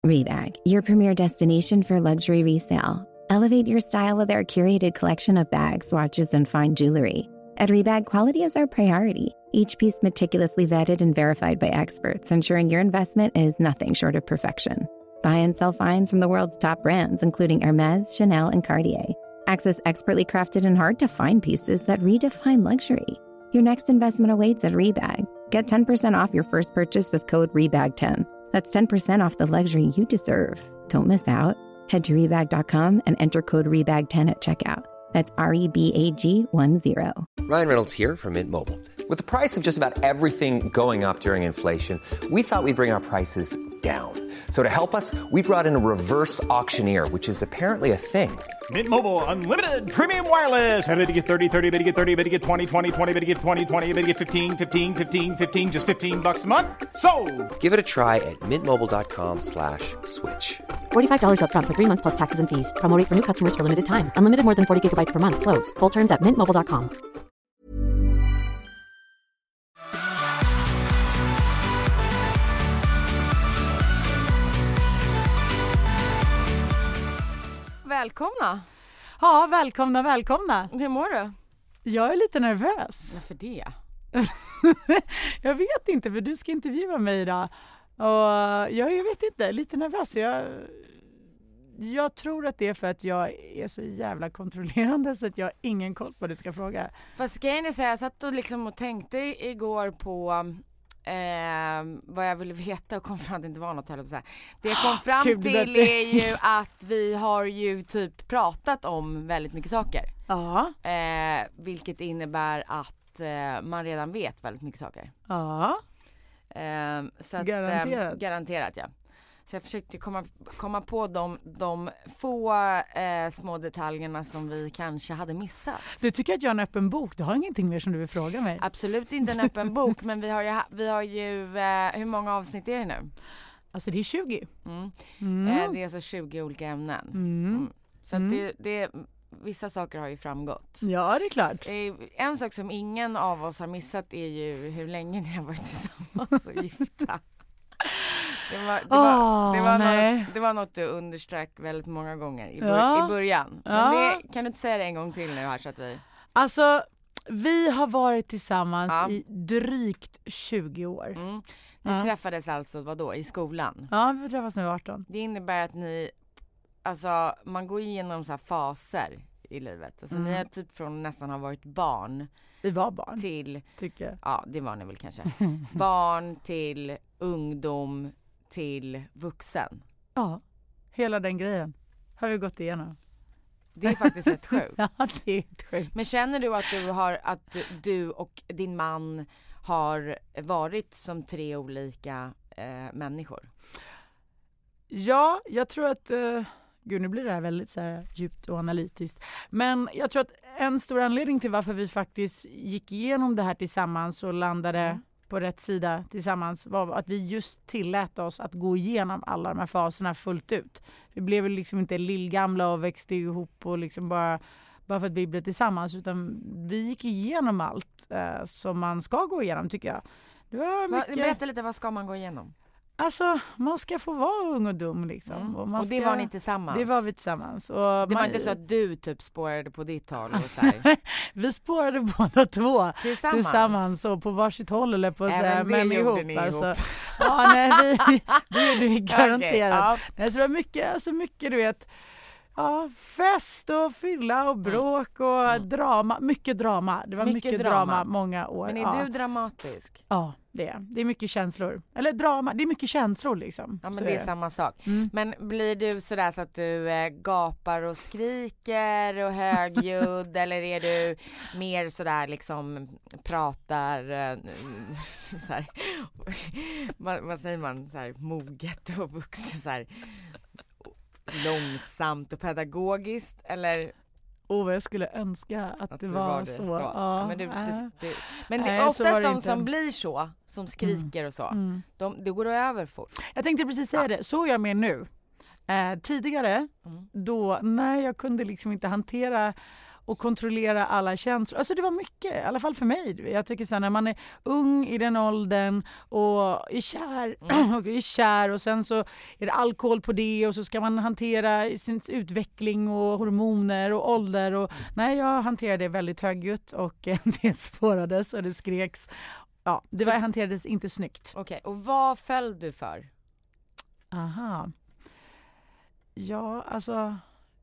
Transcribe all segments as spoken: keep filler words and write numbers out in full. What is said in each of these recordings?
Rebag, your premier destination for luxury resale. Elevate your style with our curated collection of bags, watches, and fine jewelry. At Rebag, quality is our priority. Each piece meticulously vetted and verified by experts, ensuring your investment is nothing short of perfection. Buy and sell finds from the world's top brands, including Hermes, Chanel, and Cartier. Access expertly crafted and hard-to-find pieces that redefine luxury. Your next investment awaits at Rebag. Get ten percent off your first purchase with code rebag ten. That's ten percent off the luxury you deserve. Don't miss out. Head to rebag dot com and enter code rebag ten at checkout. That's R E B A G one zero. Ryan Reynolds here from Mint Mobile. With the price of just about everything going up during inflation, we thought we'd bring our prices down. So to help us, we brought in a reverse auctioneer, which is apparently a thing. Mint Mobile Unlimited Premium Wireless. How to get thirty, thirty, how to get thirty, how to get twenty, twenty, twenty, how to get twenty, twenty, how to get fifteen, fifteen, fifteen, fifteen, just fifteen bucks a month? Sold! Give it a try at mintmobile.com slash switch. forty-five dollars up front for three months plus taxes and fees. Promo rate for new customers for limited time. Unlimited more than forty gigabytes per month. Slows full terms at mint mobile dot com. Välkomna. Ja, välkomna, välkomna. Hur mår du? Jag är lite nervös. Varför det? Jag vet inte, för du ska intervjua mig idag. Och jag, jag vet inte, lite nervös. Jag, jag tror att det är för att jag är så jävla kontrollerande så att jag har ingen koll på vad du ska fråga. Fast grejen är så här, jag satt och, liksom och tänkte igår på eh, vad jag ville veta och kom fram att det inte var något. Så här. Det jag kom fram Gud, till är ju att vi har ju typ pratat om väldigt mycket saker. Ja. Eh, vilket innebär att eh, man redan vet väldigt mycket saker. Ja. Eh, så att, Garanterat. Eh, garanterat, ja. Så jag försökte komma, komma på de, de få eh, små detaljerna som vi kanske hade missat. Du tycker att jag är en öppen bok. Du har ingenting mer som du vill fråga mig. Absolut inte en öppen bok, men vi har ju, vi har ju eh, hur många avsnitt är det nu? Alltså det är tjugo. Mm. Mm. Eh, det är alltså tjugo olika ämnen. Mm. Mm. Så att Mm. det, det, vissa saker har ju framgått. Ja, det är klart. Eh, en sak som ingen av oss har missat är ju hur länge ni har varit tillsammans och gifta. Det var, det, var, Oh, det, var nej. något, det var något du underströk väldigt många gånger i, bör, Ja. i början. Men Ja. det, kan du inte säga det en gång till nu här så att vi... Alltså, vi har varit tillsammans Ja. i drygt tjugo år. Mm. Ni Ja. träffades alltså, vadå, i skolan? Ja, vi träffas när vi var arton. Det innebär att ni, alltså man går igenom så här faser i livet. Alltså Mm. ni har typ från nästan har varit barn Vi var barn, till, tycker jag. ja det var ni väl kanske, barn till ungdom till vuxen. Ja, hela den grejen har vi gått igenom. Det är faktiskt rätt sjukt. Ja, det är helt sjukt. Men känner du att du har, att du och din man har varit som tre olika eh, människor? Ja, jag tror att... Uh, gud, nu blir det här väldigt så här djupt och analytiskt. Men jag tror att en stor anledning till varför vi faktiskt gick igenom det här tillsammans och landade mm. på rätt sida tillsammans var att vi just tillät oss att gå igenom alla de här faserna fullt ut. Vi blev liksom inte lillgamla och växte ihop och liksom bara... bara för att vi blev tillsammans, utan vi gick igenom allt eh, som man ska gå igenom, tycker jag. Det var mycket... Berätta lite, vad ska man gå igenom? Alltså, man ska få vara ung och dum liksom. Mm. Och, man och det ska... var ni tillsammans? Det var vi tillsammans. Och det man... var inte så att du typ spårade på ditt håll och så här. Vi spårade båda två tillsammans, tillsammans och på varsitt håll eller på så här, men ihop. Ni alltså. ihop. Ja, nej, vi, det gjorde vi garanterat. Okay, ja. Nej, så det var mycket, alltså mycket, du vet, ja, fest och fylla och bråk och mm. drama. Mycket drama. Det var mycket, mycket drama. drama många år. Men är ja. du dramatisk? Ja, det är. Det är mycket känslor. Eller drama, det är mycket känslor liksom. Ja, men så det är, är samma sak. Mm. Men blir du sådär så att du äh, gapar och skriker och högljudd eller är du mer sådär liksom pratar äh, såhär, vad, vad säger man, såhär moget och vuxen såhär långsamt och pedagogiskt eller? Åh, vad jag skulle önska att, att det var, var det, så. så. Ja, men det, äh. det, det, men Nej, det, oftast de inte. som blir så, som skriker mm. och så, mm. de, det går över fort. Jag tänkte precis säga ja. det, så är jag med nu. Eh, tidigare, mm. då när jag kunde liksom inte hantera och kontrollera alla känslor. Alltså det var mycket, i alla fall för mig. Jag tycker så här, när man är ung i den åldern och är kär, mm. och är kär och sen så är det alkohol på det och så ska man hantera sin utveckling och hormoner och ålder. Och, nej, jag hanterade det väldigt högljutt och det spårades och det skreks. Ja, det var, hanterades inte snyggt. Okej, okay. Och vad föll du för? Aha. Ja, alltså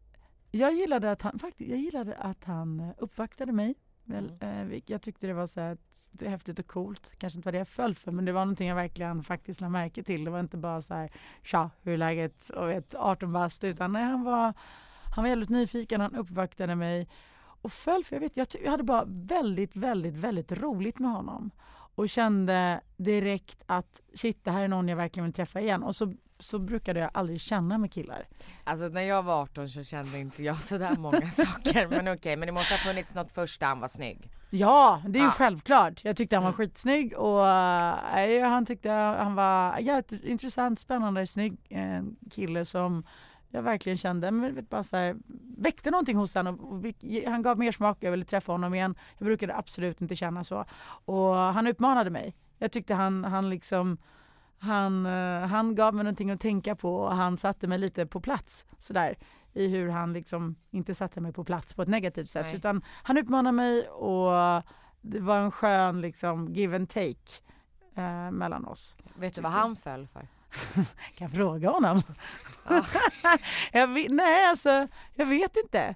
jag gillade att han faktiskt jag gillade att han uppvaktade mig. Väl, mm. eh, jag tyckte det var så här det häftigt och coolt. Kanske inte var det jag föll för, men det var någonting jag verkligen faktiskt lade märke till. Det var inte bara så här, tja, hur är läget och vet arton bast, utan nej, han var han var väldigt nyfiken, han uppvaktade mig och föll för jag vet jag, jag hade bara väldigt väldigt väldigt roligt med honom och kände direkt att shit, det här är någon jag verkligen vill träffa igen. Och så så brukade jag aldrig känna med killar. Alltså när jag var arton så kände inte jag så där många saker. Men okej, okay, men det måste ha funnits något första, han var snygg. Ja, det är ju ah. självklart. Jag tyckte han var mm. skitsnygg och äh, han tyckte han var ja, intressant, spännande, snygg eh, kille som jag verkligen kände, men vet bara så här, väckte någonting hos honom och, och vi, han gav mer smak, jag ville träffa honom igen. Jag brukade absolut inte känna så. Och han utmanade mig. Jag tyckte han, han liksom Han, han gav mig någonting att tänka på och han satte mig lite på plats sådär, i hur han liksom inte satte mig på plats på ett negativt sätt. Nej. Utan han utmanade mig och det var en skön liksom give and take eh, mellan oss. Vet du vad han föll för? Kan jag fråga honom? Ja. jag vet, nej alltså, jag vet inte.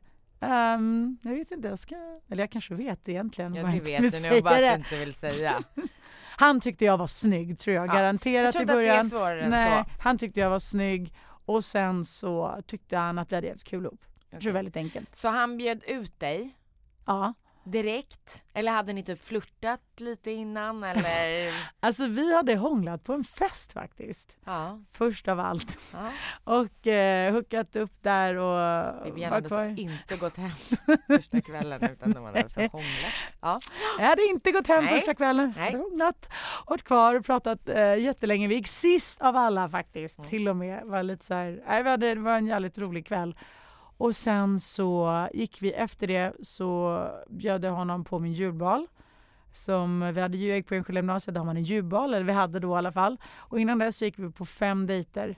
Um, jag vet inte, jag ska, eller jag kanske vet egentligen. Ja, det vet du nu, bara att du inte vill säga. Han tyckte jag var snygg, tror jag. Ja. Garanterat jag i början. Att det är svårare Nej, än så. Han tyckte jag var snygg. Och sen så tyckte han att vi hade jävligt kul upp. Okay. Jag tror det var väldigt enkelt. Så han bjöd ut dig? Ja. Direkt? Eller hade ni typ flirtat lite innan? Eller? Alltså vi hade hånglat på en fest faktiskt. Ja. Först av allt. Ja. Och eh, hookat upp där och Vivian hade så inte gått hem första kvällen utan de hade alltså hånglat. Ja. Jag hade inte gått hem Nej. första kvällen. Jag hade hånglat. Varit kvar och pratat eh, jättelänge. Vi gick sist av alla faktiskt. Mm. Till och med. Var lite så här, nej, vi hade, det var en jävligt rolig kväll. Och sen så gick vi efter det så bjöd jag honom på min julbal. Som vi hade ju gick på Enskilda gymnasiet, där har man en julbal, eller vi hade då i alla fall. Och innan dess så gick vi på fem dejter.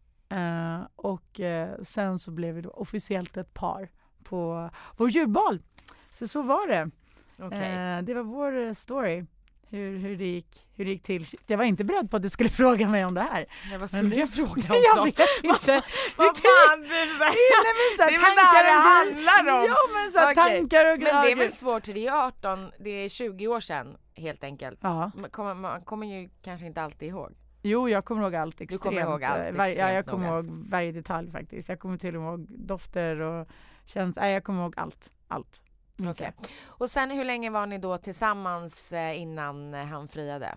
Uh, och uh, sen så blev vi då officiellt ett par på vår julbal. Så så var det. Okay. Uh, det var vår story. Hur, hur, det gick, hur det gick till. Jag var inte beredd på att du skulle fråga mig om det här. Ja, vad skulle men, jag fråga om jag då? Vet inte. Vad fan, det är så här, det är väl det det handlar om. Ja, men så här, okay. Tankar och men det är väl svårt, det är arton, det är tjugo år sedan helt enkelt. Ja. Man kommer, man kommer ju kanske inte alltid ihåg. Jo, jag kommer ihåg allt extremt. Du kommer ihåg allt extremt var, ja, jag kommer noga. ihåg varje detalj faktiskt. Jag kommer till och med ihåg dofter och känns, nej, jag kommer ihåg allt. Allt. Okay. Och sen hur länge var ni då tillsammans innan han friade?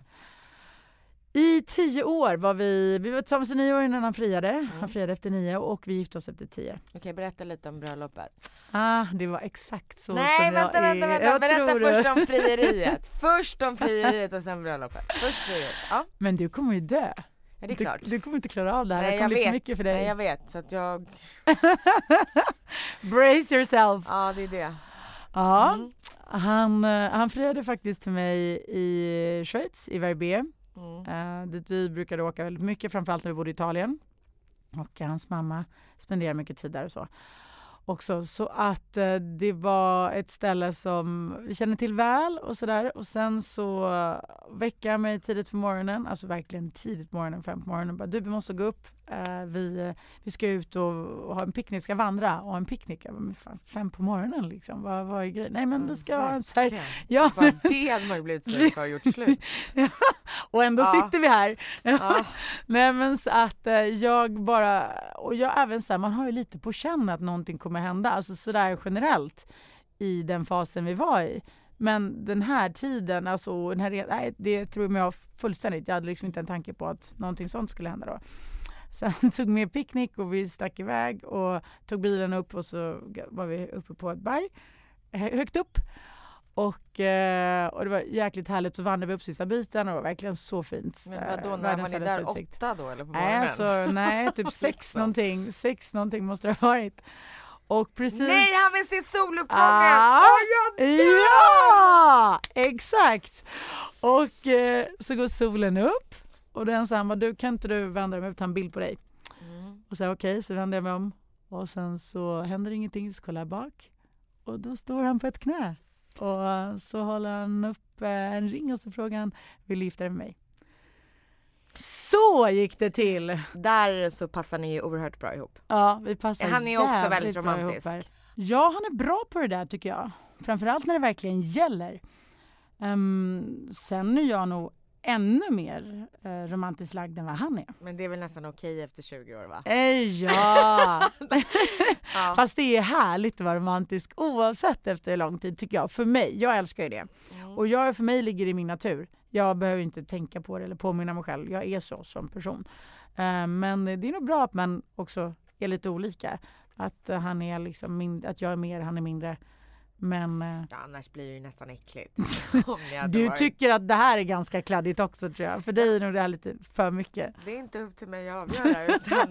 I tio år var vi, vi var tillsammans i nio år innan han friade. Mm. Han friade efter nio och vi gifte oss efter tio. Okej, okay, berätta lite om bröllopet. Ah, det var exakt så. Nej, som vänta, jag vänta, vänta. Jag berätta tror först om frieriet. Först om frieriet och sen bröllopet. Först frieriet, ja. Men du kommer ju dö. Ja, det är klart. Du, du kommer inte klara av det här. Nej, det kommer jag bli vet. för mycket för dig. Nej, jag vet. Så att jag... Brace yourself. Ja, det är det. Ja, mm. han, han friade faktiskt till mig i Schweiz, i Verbier. Mm. Uh, dit vi brukade åka väldigt mycket, framförallt när vi bodde i Italien. Och hans mamma spenderade mycket tid där och så. Också, så att uh, det var ett ställe som vi känner till väl och sådär. Och sen så uh, väckade jag mig tidigt på morgonen, alltså verkligen tidigt på morgonen, fem på morgonen. Bara, du, vi måste gå upp. Uh, vi, uh, vi ska ut och, och ha en picknick, ska vandra och ha en picknick. Bara, fan, fem på morgonen liksom, vad, vad är grejen? Nej, men vi ska ha en så här... Ja. Bara det hade man ju blivit så för att gjort slut. Och ändå ja. Sitter vi här. Ja. Nej, men så att uh, jag bara... Och jag även så här, man har ju lite på känn att någonting kommer hända. Alltså sådär generellt i den fasen vi var i. Men den här tiden, alltså den här, nej, det tror jag fullständigt. Jag hade liksom inte en tanke på att någonting sånt skulle hända då. Sen tog med picknick och vi stack iväg och tog bilen upp och så var vi uppe på ett berg högt upp. Och, och det var jäkligt härligt, så vandrade vi upp sista biten och det var verkligen så fint. Men vadå, när var ni där utsikt. Åtta då eller på morgonen? Nej, alltså, nej typ sex någonting. Sex någonting måste det ha varit. Och precis... Nej, han vill se soluppgången! Ah, oh, ja, exakt! Och eh, så går solen upp och den sa han bara, du kan inte du vända dig om och ta en bild på dig? Mm. Och så okej, okay, så vänder jag mig om och sen så händer ingenting, så kollar jag bak och då står han på ett knä och så håller han upp en ring och så frågar han, vill du gifta dig med mig? Så gick det till. Där så passar ni ju oerhört bra ihop. Ja, vi passar. Han är ju också väldigt romantisk. Ja, han är bra på det där tycker jag. Framförallt när det verkligen gäller. Um, sen är jag nog ännu mer uh, romantiskt lagd än vad han är. Men det är väl nästan okej efter tjugo år, va? Eh, ja. Ja. Fast det är härligt att vara romantisk oavsett efter lång tid tycker jag. För mig, jag älskar ju det. Mm. Och jag, för mig ligger det i min natur. Jag behöver inte tänka på det eller påminna mig själv. Jag är så som person. Uh, men det är nog bra att man också är lite olika. Att uh, han är liksom mindre, att jag är mer, han är mindre. Men uh, ja, annars blir det ju nästan äckligt. du varit... tycker att det här är ganska kladdigt också tror jag. För dig är nog det här lite för mycket. Det är inte upp till mig att avgöra. Utan...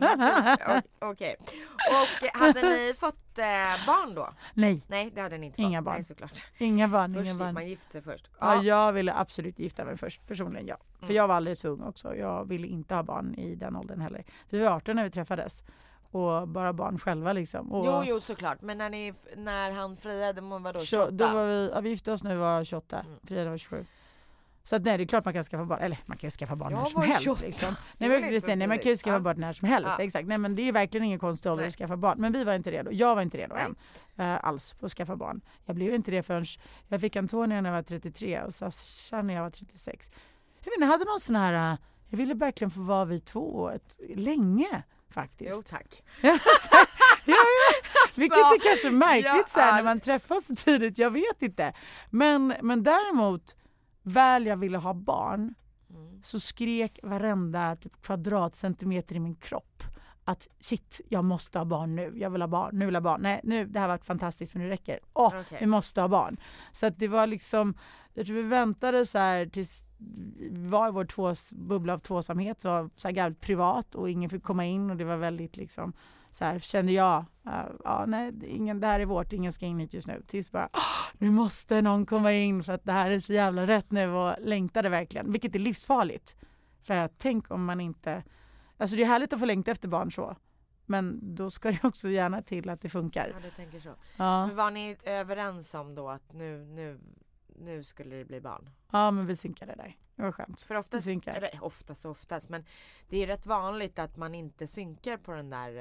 Okej. Okay. Och hade ni fått eh, barn då? Nej. Nej, det hade ni inte inga fått. Barn. Nej, såklart. Inga barn. Först inga barn. Man gifte sig först. Ja. Ja, jag ville absolut gifta mig först. Personligen, ja. För mm. jag var alldeles för ung också. Jag ville inte ha barn i den åldern heller. Vi var arton när vi träffades. Och bara barn själva liksom. Och jo, jo, såklart. Men när, ni, när han friade, var då tjugoåtta? tjugoåtta? Då var vi, ja, vi gifte oss när vi var tjugoåtta. Mm. Friade var tjugosju. Så att, nej, det är klart man kan skaffa barn. Eller man kan ju skaffa barn jag när som helst. Liksom. Nej, men, det, nej, man kan ju skaffa ja. barn när som helst. Ja. Exakt. Nej, men det är verkligen ingen konstig ålder att skaffa barn. Men vi var inte redo. Jag var inte redo nej. än. Uh, alls på att skaffa barn. Jag blev inte det förrän jag fick Antonia när jag var trettiotre. Och Sasha när jag var trettiosex. Jag vet inte, jag hade någon sån här... Uh, jag ville verkligen få vara vid två ett, länge. Faktiskt. Jo, tack. ja, ja. Vilket är kanske märkligt ja, så här, när man träffas så tidigt. Jag vet inte. Men, men däremot, väl jag ville ha barn mm. så skrek varenda typ, kvadratcentimeter i min kropp att shit, jag måste ha barn nu. Jag vill ha barn. Nu vill jag ha barn. Nej, nu, det här har varit fantastiskt men nu räcker. Åh, okay. Vi måste ha barn. Så att det var liksom, jag tror vi väntade så här tills vi var i vår tvås, bubbla av tvåsamhet så, så här jävligt privat och ingen fick komma in och det var väldigt liksom så här kände jag uh, ja nej ingen, det här är vårt, ingen ska in hit just nu tills bara nu måste någon komma in för att det här är så jävla rätt nu och längtade verkligen, vilket är livsfarligt för jag tänk om man inte alltså det är härligt att få längta efter barn så men då ska det också gärna till att det funkar. Ja, du tänker så. Ja. Men var ni överens om då att nu, nu nu skulle det bli barn? Ja, men vi synkade där. Det var skönt. För oftast, eller oftast och oftast, men det är rätt vanligt att man inte synkar på den där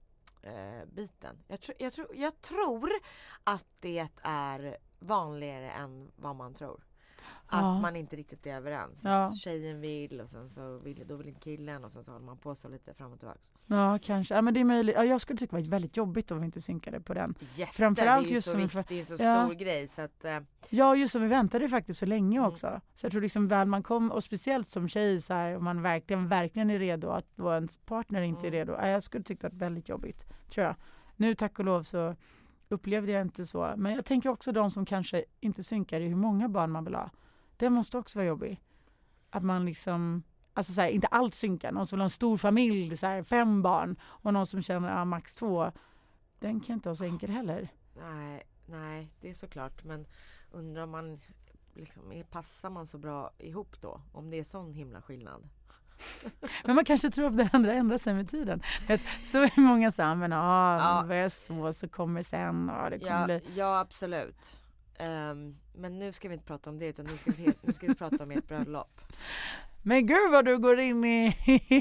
äh, biten. Jag, tr- jag, tr- jag tror att det är vanligare än vad man tror. Att ja. man inte riktigt är överens. Ja. Tjejen vill och sen så vill, då vill inte killen och sen så håller man på så lite fram och tillbaka. Ja, kanske. Ja, men det är möjligt. Ja, jag skulle tycka det var väldigt jobbigt om vi inte synkade på den. Jätte, Framförallt det är ju just så som viktigt, för, det är en så ja. stor grej. Så att, uh... ja, just som vi väntade faktiskt så länge också. Mm. Så jag tror liksom väl man kom, och speciellt som tjej så här, om man verkligen, verkligen är redo att vara ens partner inte mm. är redo. Ja, jag skulle tycka det var väldigt jobbigt, tror jag. Nu tack och lov så upplevde jag inte så. Men jag tänker också de som kanske inte synkar i hur många barn man vill ha. Det måste också vara jobbigt. Att man liksom, alltså så här, inte allt synkar. Någon som vill ha en stor familj, så här, fem barn. Och någon som känner ja, max två. Den kan inte vara så enkel heller. Nej, nej, det är såklart. Men undrar om man, liksom, är, passar man så bra ihop då? Om det är sån himla skillnad. Men man kanske tror att det andra ändrar sig med tiden. Så är många så här, men ah, ja, vad är så, så kommer sen. Ah, det kommer ja, bli... ja, absolut. Um, men nu ska vi inte prata om det utan nu ska vi, nu ska vi prata om ert bröllop. Men gud vad du går in i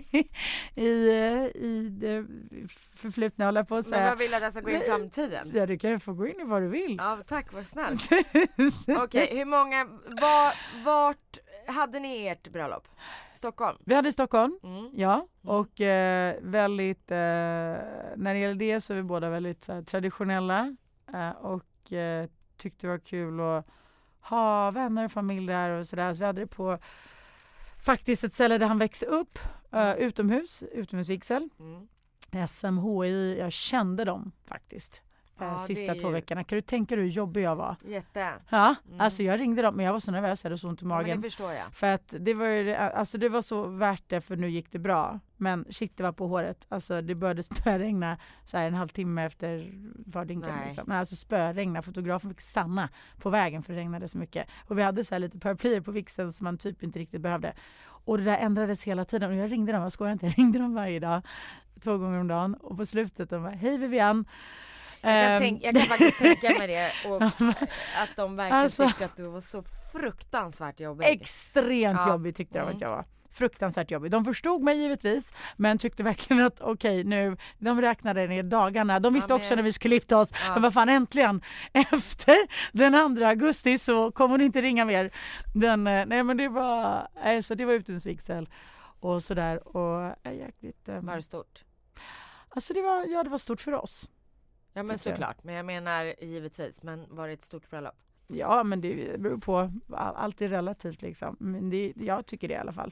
i, i det förflutna, håller på att säga. Men vad vill att jag ska gå in i framtiden? Ja, du kan få gå in i vad du vill. Ja, tack, vad snällt. Okej, okay, hur många, var, vart hade ni ert bröllop? Stockholm? Vi hade Stockholm, mm. ja. Och eh, väldigt, eh, när det gäller det så är vi båda väldigt så här, traditionella eh, och eh, tyckte det var kul att ha vänner och familj där och sådär. Så vi hade det på faktiskt ett ställe där han växte upp, uh, utomhus, utomhusvigsel. Mm. S M H I, jag kände dem faktiskt. ja, sista två ju... veckorna. Kan du tänka dig hur jobbig jag var? Jätte. Ja, mm. alltså jag ringde dem men jag var så nervös, jag hade så ont i magen. Ja, men det förstår jag. För att det var ju, alltså det var så värt det för nu gick det bra. Men shit, det var på håret. Alltså det började spöregna så här en halvtimme efter vardinken. Liksom. Men alltså spöregna, fotografen fick stanna på vägen för det regnade så mycket. Och vi hade så här lite paraplyer på vixen som man typ inte riktigt behövde. Och det där ändrades hela tiden. Och jag ringde dem, jag skojar inte, jag ringde dem varje dag. Två gånger om dagen. Och på slutet de bara, hej Vivian. Jag kan, tänk, jag kan faktiskt tänka mig det. Och att de verkligen alltså, tyckte att du var så fruktansvärt jobbig. Extremt ja. jobbig tyckte de mm. att jag var. Fruktansvärt jobbig. De förstod mig givetvis, men tyckte verkligen att okej, okay, nu, de räknade ner dagarna. De visste ja, men... också när vi skulle gifta oss. Ja. Men vad fan, äntligen, efter den andra augusti så kommer hon inte ringa mer. Den, nej men det var, alltså, det var utbytesvigsel och sådär. Och äh, jäkligt... Um... Var det stort? Alltså det var, ja det var stort för oss. Ja men såklart, men jag menar givetvis, men var det ett stort bröllop? Ja men det beror på, allt är relativt liksom. Men det, jag tycker det i alla fall.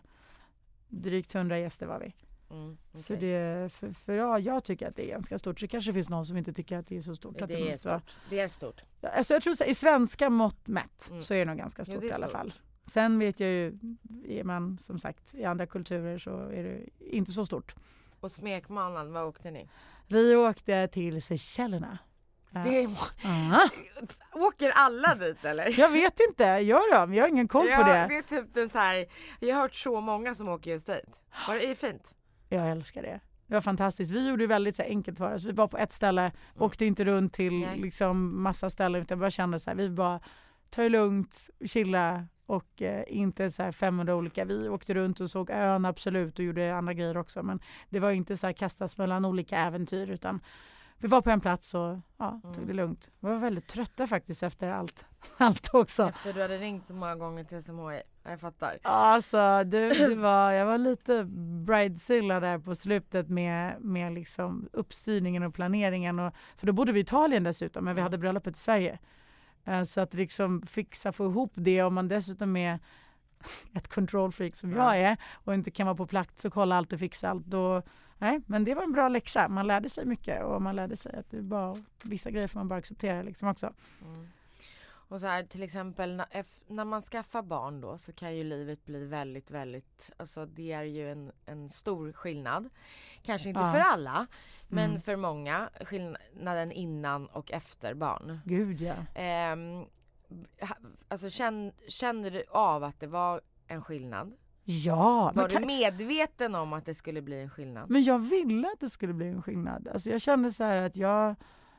Drygt hundra gäster var vi. Mm, okay. Så det, för, för ja, jag tycker att det är ganska stort. Så det kanske finns någon som inte tycker att det är så stort. Det, att det, det, är, stort. Vara... det är stort. Alltså jag tror att i svenska mått mätt mm. så är det nog ganska stort jo, i alla stort. fall. Sen vet jag ju, är man som sagt i andra kulturer så är det inte så stort. Och smekmånaden, var åkte ni? Vi åkte till Seychellerna. Det är... uh-huh. Åker alla dit eller? Jag vet inte, gör de? Jag har ingen koll ja, på det. Det är typ den så här, jag har hört så många som åker just dit. Var det är fint? Jag älskar det. Det var fantastiskt. Vi gjorde det väldigt så här, enkelt för oss. Vi var på ett ställe, mm. åkte inte runt till liksom, massa ställen utan bara kände så här, vi bara ta det lugnt, chilla och eh, inte så här femhundra olika. Vi åkte runt och såg ön absolut och gjorde andra grejer också, men det var inte så här kastas mellan olika äventyr utan vi var på en plats och ja, tog mm. det lugnt. Vi var väldigt trötta faktiskt efter allt, allt också. Efter du hade ringt så många gånger till S M H I. Jag fattar. Alltså, det, det var, jag var lite bridezilla där på slutet med, med liksom uppstyrningen och planeringen. Och, för då bodde vi i Italien dessutom, men vi hade bröllopet i Sverige. Så att liksom fixa, få ihop det. Om man dessutom är ett control freak som jag är och inte kan vara på plats och kolla allt och fixa allt, då... Nej, men det var en bra läxa. Man lärde sig mycket och man lärde sig att det bara, vissa grejer får man bara acceptera liksom också. Mm. Och så här till exempel när, när man skaffar barn då så kan ju livet bli väldigt, väldigt, alltså det är ju en, en stor skillnad. Kanske inte ja. för alla, men mm. för många skillnaden innan och efter barn. Gud ja. Ehm, alltså känn, känner du av att det var en skillnad? Ja. Var kan... du medveten om att det skulle bli en skillnad? Men jag ville att det skulle bli en skillnad. Alltså jag kände så här att jag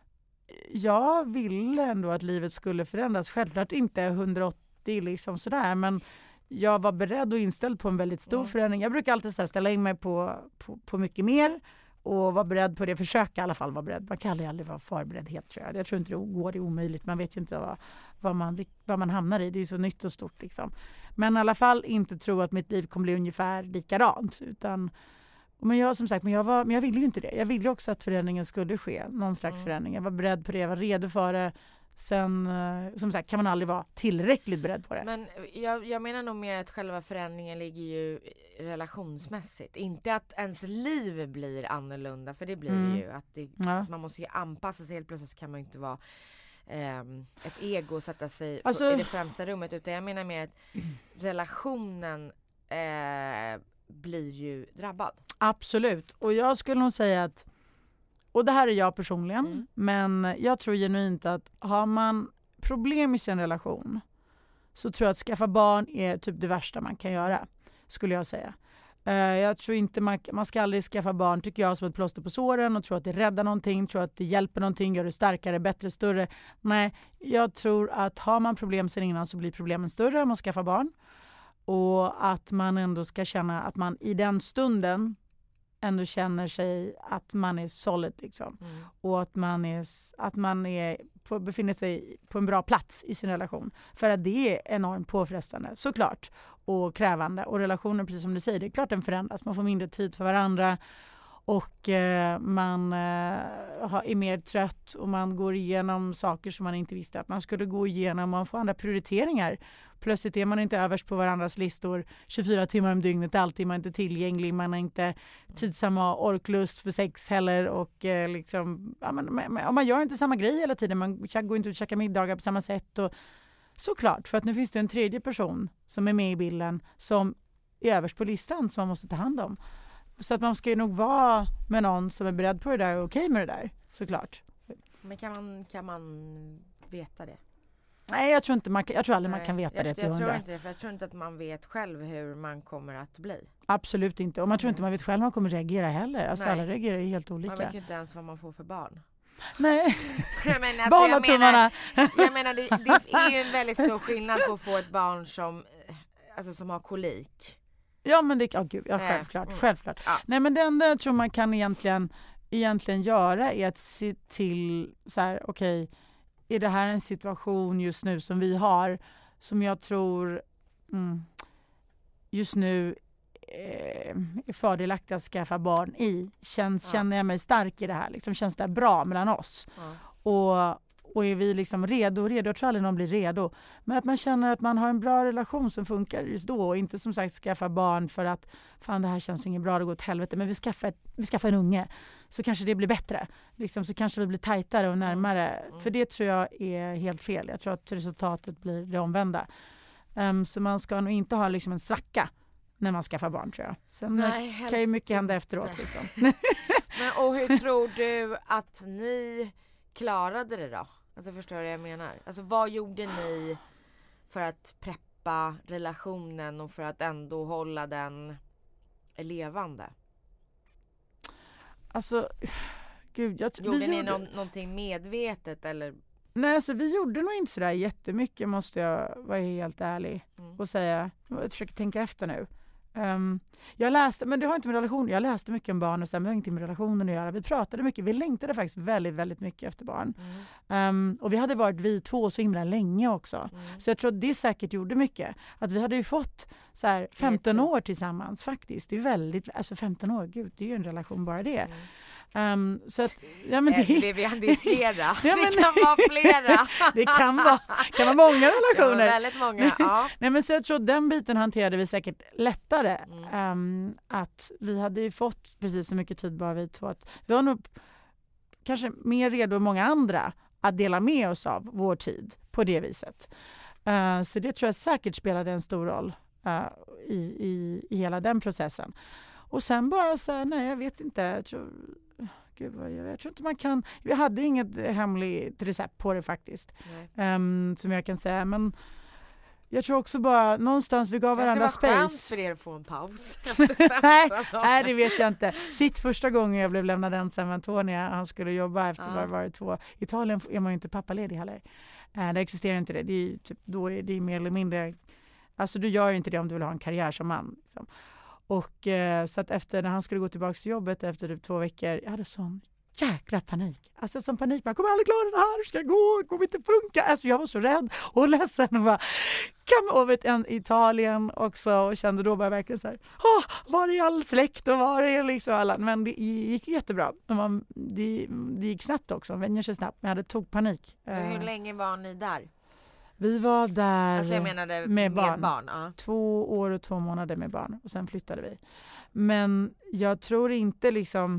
jag ville ändå att livet skulle förändras. Självklart inte hundraåttio liksom sådär, men jag var beredd och inställd på en väldigt stor mm. förändring. Jag brukar alltid så här ställa in mig på, på, på mycket mer och vara beredd på det. Försöka i alla fall vara beredd. Man kan aldrig vara förberedd helt, tror jag. Jag tror inte det går, det är omöjligt. Man vet ju inte vad, vad, man, vad man hamnar i. Det är ju så nytt och stort liksom. Men i alla fall inte tro att mitt liv kommer bli ungefär likadant. Utan, men jag som sagt, men jag, var, men jag ville ju inte det. Jag ville också att förändringen skulle ske. Någon slags mm. förändring. Jag var beredd på det. Jag var redo för det. Sen, som sagt, kan man aldrig vara tillräckligt beredd på det. Men jag, jag menar nog mer att själva förändringen ligger ju relationsmässigt. Inte att ens liv blir annorlunda. För det blir mm. det ju. Att det, ja. man måste ju anpassa sig. Helt plötsligt kan man ju inte vara eh, ett ego och sätta sig alltså, i det främsta rummet. Utan jag menar mer att relationen eh, blir ju drabbad. Absolut. Och jag skulle nog säga att, och det här är jag personligen, mm. men jag tror genuint att har man problem i sin relation så tror jag att skaffa barn är typ det värsta man kan göra, skulle jag säga. Uh, jag tror inte man, man ska aldrig skaffa barn, tycker jag, som ett plåster på såren och tro att det räddar någonting, tror att det hjälper någonting, gör det starkare, bättre, större. Nej, jag tror att har man problem sen innan så blir problemen större om man skaffar barn. Och att man ändå ska känna att man i den stunden ändå känner sig att man är solid liksom. Mm. Och att man är, att man är på, befinner sig på en bra plats i sin relation. För att det är enormt påfrestande, såklart. Och krävande. Och relationen, precis som du säger, det är klart den förändras. Man får mindre tid för varandra. och eh, man eh, är mer trött och man går igenom saker som man inte visste att man skulle gå igenom. Man får andra prioriteringar. Plötsligt är man inte överst på varandras listor tjugofyra timmar om dygnet. Alltid är man inte tillgänglig. Man är inte tidsamma orklust för sex heller. Och eh, liksom, ja, man, man, man gör inte samma grej hela tiden. Man går inte ut och käkar middagar på samma sätt. Och, såklart, för att nu finns det en tredje person som är med i bilden som är överst på listan som man måste ta hand om. Så att man ska ju nog vara med någon som är beredd på det där och okej med det där, såklart. Men kan man, kan man veta det? Nej, jag tror inte man kan, jag tror aldrig Nej, man kan veta jag, det till jag hundra. tror inte det, för jag tror inte att man vet själv hur man kommer att bli. Absolut inte. Och man tror inte man vet själv hur man kommer reagera heller. Alltså Nej. alla reagerar ju helt olika. Man vet ju inte ens vad man får för barn. Nej, jag menar, alltså, barn jag och tummarna. menar, jag menar det, det är ju en väldigt stor skillnad på att få ett barn som, alltså, som har kolik. Ja, men det, oh, gud, ja, självklart. Mm. självklart. Ja. Nej, men det enda jag tror man kan egentligen, egentligen göra är att se till så här, okej, okay, är det här en situation just nu som vi har som jag tror mm, just nu eh, är fördelaktigt att skaffa barn i. Känns, Ja. Känner jag mig stark i det här? Liksom, känns det bra mellan oss? Ja. Och, och är vi liksom redo? redo? Jag tror aldrig någon blir redo. Men att man känner att man har en bra relation som funkar just då. Och inte som sagt skaffa barn för att fan det här känns inget bra, det går åt helvete. Men vi skaffar, ett, vi skaffar en unge. Så kanske det blir bättre. Liksom, så kanske vi blir tajtare och närmare. Mm. För det tror jag är helt fel. Jag tror att resultatet blir det omvända. Um, så man ska nog inte ha liksom en svacka när man skaffar barn, tror jag. Sen Nej, kan ju mycket hända efteråt. Liksom. Men, och hur tror du att ni klarade det då? Alltså, förstår du vad jag menar? Alltså, vad gjorde ni för att preppa relationen och för att ändå hålla den levande? Alltså, gud, jag Gjorde ni gjorde... no- någonting medvetet eller? Nej, alltså vi gjorde nog inte sådär jättemycket, måste jag vara helt ärlig mm. och säga. Jag försöker tänka efter nu. Um, jag läste, men det har inte med relation. Jag läste mycket om barn och så, men det har inte med relationen att göra. Vi pratade mycket, vi längtade faktiskt väldigt, väldigt mycket efter barn. Mm. Um, och vi hade varit vi två så himla länge också. Mm. Så jag tror att det säkert gjorde mycket. Att vi hade ju fått så här, femton år tillsammans faktiskt. Det är väldigt, alltså femton år, gud, det är ju en relation bara det. Mm. Um, så att, ja, men det, det, det är flera. ja, men, det kan vara flera. det kan vara, kan vara många relationer. Ja, väldigt många, ja. Nej, men så jag tror att den biten hanterade vi säkert lättare. Mm. Um, att vi hade ju fått precis så mycket tid bara vi två. Att vi var nog kanske mer redo än många andra att dela med oss av vår tid på det viset. Uh, så det tror jag säkert spelade en stor roll uh, i, i, i hela den processen. Och sen bara så här, nej jag vet inte, jag tror, gud vad jag, jag tror inte man kan, vi hade inget hemligt recept på det faktiskt. Um, som jag kan säga, men jag tror också bara någonstans vi gav varandra space. Det var skönt för er att få en paus. nej, nej, det vet jag inte. Sitt första gången jag blev lämnad ensam med Antonia, han skulle jobba efter var, var det två. I Italien är man ju inte pappaledig heller. Uh, det existerar inte det. Det är typ, då är det mer eller mindre, alltså du gör inte det om du vill ha en karriär som man. Liksom. Och eh, så att efter när han skulle gå tillbaka till jobbet efter typ två veckor, jag hade sån jäkla panik. Alltså sån panik, man kommer aldrig klara det här, hur ska jag gå, det kommer inte funka. Alltså jag var så rädd och ledsen och bara, kom över till Italien också och kände då bara verkligen så här, åh, var är all släkt och var är liksom alla. Men det gick jättebra. Man, det, det gick snabbt också, man vänjer sig snabbt, men jag hade tog panik. Hur länge var ni där? Vi var där alltså jag menade med, med barn. barn ja. Två år och två månader med barn. Och sen flyttade vi. Men jag tror inte liksom...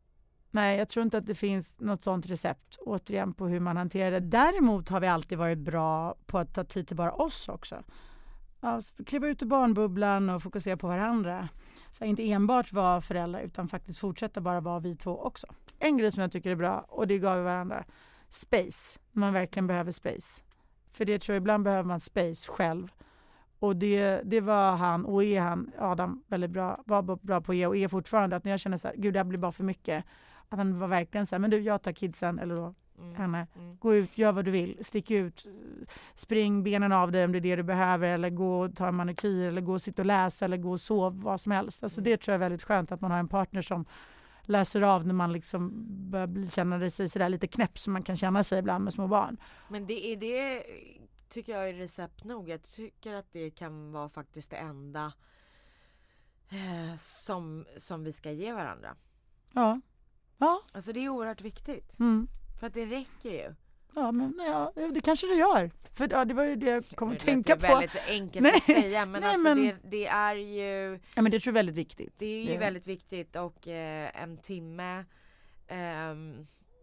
Nej, jag tror inte att det finns något sånt recept återigen på hur man hanterar det. Däremot har vi alltid varit bra på att ta tid till bara oss också. Ja, kliva ut ur barnbubblan och fokusera på varandra. Så inte enbart vara föräldrar utan faktiskt fortsätta bara vara vi två också. En grej som jag tycker är bra, och det gav vi varandra, space. Man verkligen behöver space. För det tror jag ibland behöver man space själv. Och det, det var han och är han, Adam, väldigt bra, var bra på att ge och är fortfarande. Att när jag känner så här, gud det blir bara för mycket. Att han var verkligen så här, men du jag tar kidsen eller då mm. henne. Mm. Gå ut, gör vad du vill, stick ut, spring benen av dig om det är det du behöver. Eller gå och ta en manikyr eller gå och sitta och läsa eller gå och sova, vad som helst. Alltså mm. det tror jag är väldigt skönt att man har en partner som läser av när man liksom börjar känna sig sådär lite knäpp som man kan känna sig ibland med små barn. Men det är det tycker jag är recept nog. Jag tycker att det kan vara faktiskt det enda eh, som, som vi ska ge varandra. Ja. Ja. Alltså det är oerhört viktigt. Mm. För att det räcker ju. Ja, men ja, det kanske det gör. För ja, det var ju det jag kom att tänka på. Det är väldigt enkelt nej, att säga, men, nej, alltså men det, det är ju... Ja, men det tror jag är väldigt viktigt. Det är ju det. väldigt viktigt och eh, en timme... Ehm,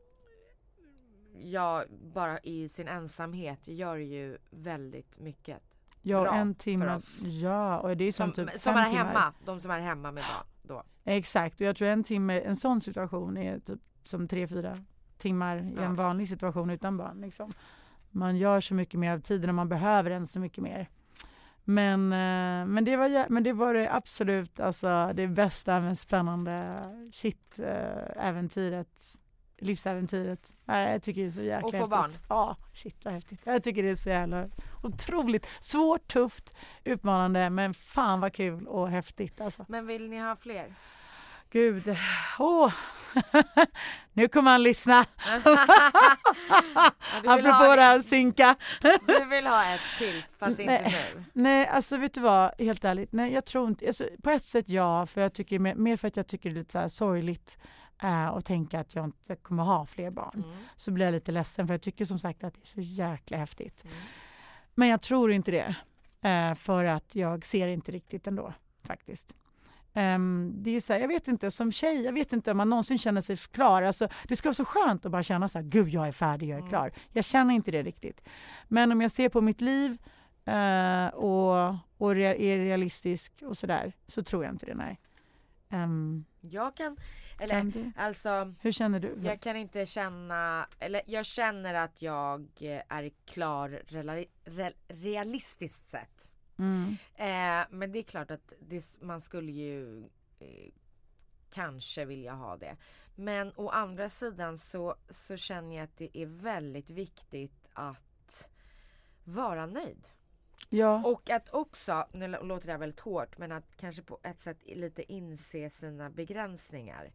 ja, bara i sin ensamhet gör ju väldigt mycket. Ja, bra en timme. för oss. Ja, och det är som, Som, typ som fem är hemma, timmar. de som är hemma med barn då. Exakt, och jag tror en timme, en sån situation är typ som tre, fyra timmar i Ja. en vanlig situation utan barn. Liksom. Man gör så mycket mer av tiden och man behöver den så mycket mer. Men, eh, men, det, var, jä- men det var det absolut alltså, det bästa med spännande shit, eh, äventyret, livsäventyret. Nej, jag tycker det är så jäkla Och få häftigt. barn. Ja, shit vad häftigt. Jag tycker det är så jävla otroligt svårt, tufft, utmanande, men fan vad kul och häftigt alltså. Men vill ni ha fler? Gud, åh! Nu kommer han lyssna. Ja, du vill Apropå ha det här synka. Du vill ha ett till, fast inte Nej. nu. Nej, alltså vet du vad, helt ärligt, nej jag tror inte, alltså, på ett sätt ja, för jag tycker mer, mer för att jag tycker det är lite så här sorgligt äh, och tänka att jag inte kommer ha fler barn. Mm. Så blir jag lite ledsen för jag tycker som sagt att det är så jäkla häftigt. Mm. Men jag tror inte det, äh, för att jag ser inte riktigt ändå faktiskt. Um, det är så här, jag vet inte, som tjej, jag vet inte om man någonsin känner sig klar. Alltså, det ska vara så skönt att bara känna så här, gud jag är färdig, jag är klar. Jag känner inte det riktigt. Men om jag ser på mitt liv uh, och, och re- är realistisk och sådär, så tror jag inte det, nej. Um, Jag kan, eller kan du? alltså, Hur känner du? jag kan inte känna, eller jag känner att jag är klar rela- re- realistiskt sett. Mm. Eh, men det är klart att det, man skulle ju eh, kanske vilja ha det. Men å andra sidan så, så känner jag att det är väldigt viktigt att vara nöjd. Ja. Och att också, nu låter det här väldigt hårt, men att kanske på ett sätt lite inse sina begränsningar.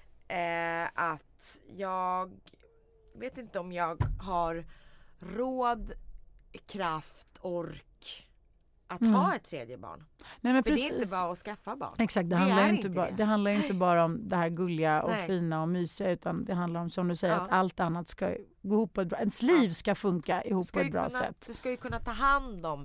Eh, att jag vet inte om jag har råd, kraft, ork att Mm. ha ett tredje barn. Nej, men För precis. det är inte bara att skaffa barn. Exakt, det, Det handlar är ju inte inte bara, det. det handlar ju inte bara om det här gulliga och Nej. fina och mysiga, utan det handlar om, som du säger, Ja. att allt annat ska gå ihop på ett bra, ens liv ska funka Du ihop ska på ju ett bra kunna, sätt. Du ska ju kunna ta hand om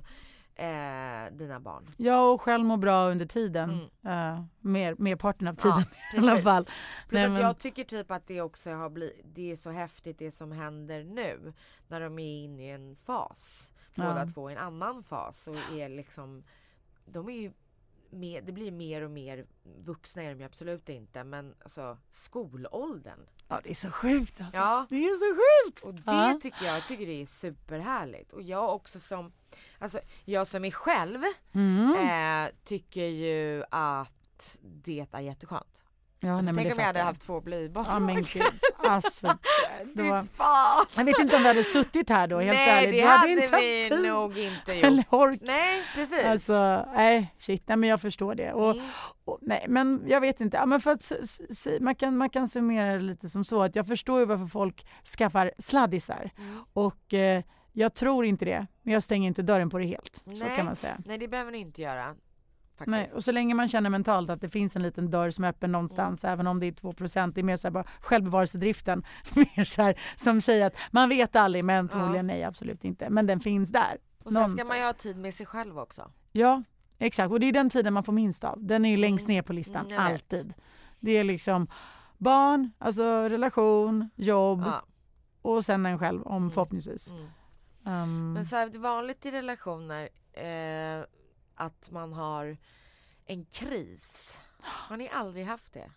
eh, dina barn. Ja, och själv må bra under tiden. Mm. Uh, mer, merparten av tiden Ja, i alla precis. fall. Plus Nej, att men- jag tycker typ att det också har blivit, det är så häftigt det som händer nu. När de är inne i en fas. Båda Ja. två i en annan fas. Och är liksom, de är ju mer, det blir mer och mer vuxna är de ju absolut inte. Men alltså skolåldern. Ja, det är så sjukt alltså. Ja. Det är så sjukt! Och det Ja. tycker jag, jag tycker det är superhärligt. Och jag också som, alltså jag som är själv Mm. eh, tycker ju att det är jätteskönt. Ja, Alltså, nej, men tänk det om jag hade fattar haft två blöjbarn. Ja, men gud. Alltså, Fy då, fan. jag vet inte om vi hade suttit här då, helt Nej, ärligt. det Du hade hade inte haft vi tid nog inte gjort. eller ork. Nej, precis. Alltså, nej, shit, nej men jag förstår det. Och, Mm. och, nej, men jag vet inte. Ja, men för att, s- s- man, kan, man kan summera det lite som så att jag förstår ju varför folk skaffar sladdisar. Mm. Och eh, jag tror inte det, men jag stänger inte dörren på det helt. Så Nej. kan man säga. Nej, det behöver ni inte göra. Faktiskt. Nej, och så länge man känner mentalt att det finns en liten dörr som är öppen någonstans, även om det är två procent, det är mer så här bara självbevarelsedriften. Mer så här, som säger att man vet aldrig, men förmodligen nej, absolut inte. Men den finns där. Och sen ska Någonstans. man ju ha tid med sig själv också. Ja, exakt. Och det är den tiden man får minst av. Den är ju längst Mm. ner på listan, Mm, jag vet. alltid. Det är liksom barn, alltså relation, jobb Ja. och sen en själv, om Mm. förhoppningsvis. Mm. Um, Men så här, det är vanligt i relationer eh, att man har en kris. Har ni aldrig haft det?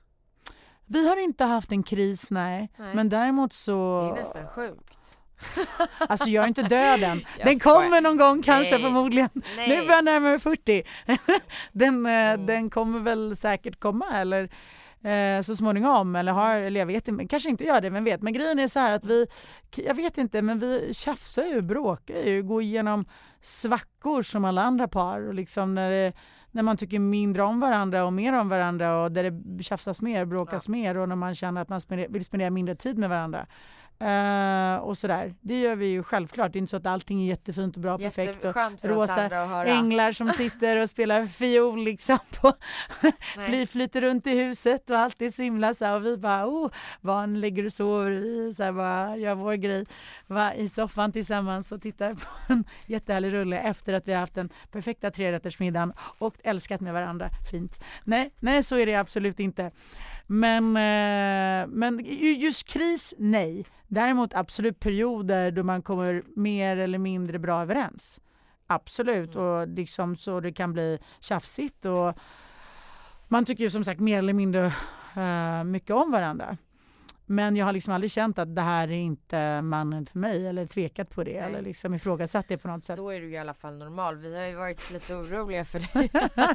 vi har inte haft en kris, nej. Nej. Men däremot Det så... är nästan sjukt. Alltså jag är inte död än. Jag Den skojar. kommer någon gång kanske Nej. förmodligen. Nej. Nu börjar jag närmare fyrtio. den, eh, Mm. den kommer väl säkert komma eller eh, så småningom. Eller, har, eller jag vet inte, kanske inte gör det, men vet. Men grejen är så här att vi, jag vet inte, men vi tjafsar ju, bråkar ju, går igenom svackor som alla andra par. Och liksom när, det, när man tycker mindre om varandra och mer om varandra och där det tjafsas mer, bråkas mer och när man känner att man spenderar, vill spendera mindre tid med varandra. Uh, och sådär. Det gör vi ju självklart. Det är inte så att allting är jättefint och bra, perfekt och rosa änglar som sitter och spelar fiol liksom på Fly, flyter runt i huset och allt är så himla så här, och vi bara, oh, barn ligger och sover i så här, bara gör vår grej va, i soffan tillsammans och tittar på en jättehärlig rulle efter att vi har haft den perfekta trerättersmiddagen och älskat med varandra. Fint. Nej, nej, så är det absolut inte. Men, eh, men just kris, nej. Däremot absolut perioder då man kommer mer eller mindre bra överens. Absolut. Mm. Och liksom så det kan bli tjafsigt och man tycker ju som sagt mer eller mindre uh, mycket om varandra. Men jag har liksom aldrig känt att det här är inte mannen för mig eller tvekat på det. Nej. Eller liksom ifrågasatt det på något sätt. Då är du i alla fall normal. Vi har ju varit lite oroliga för dig.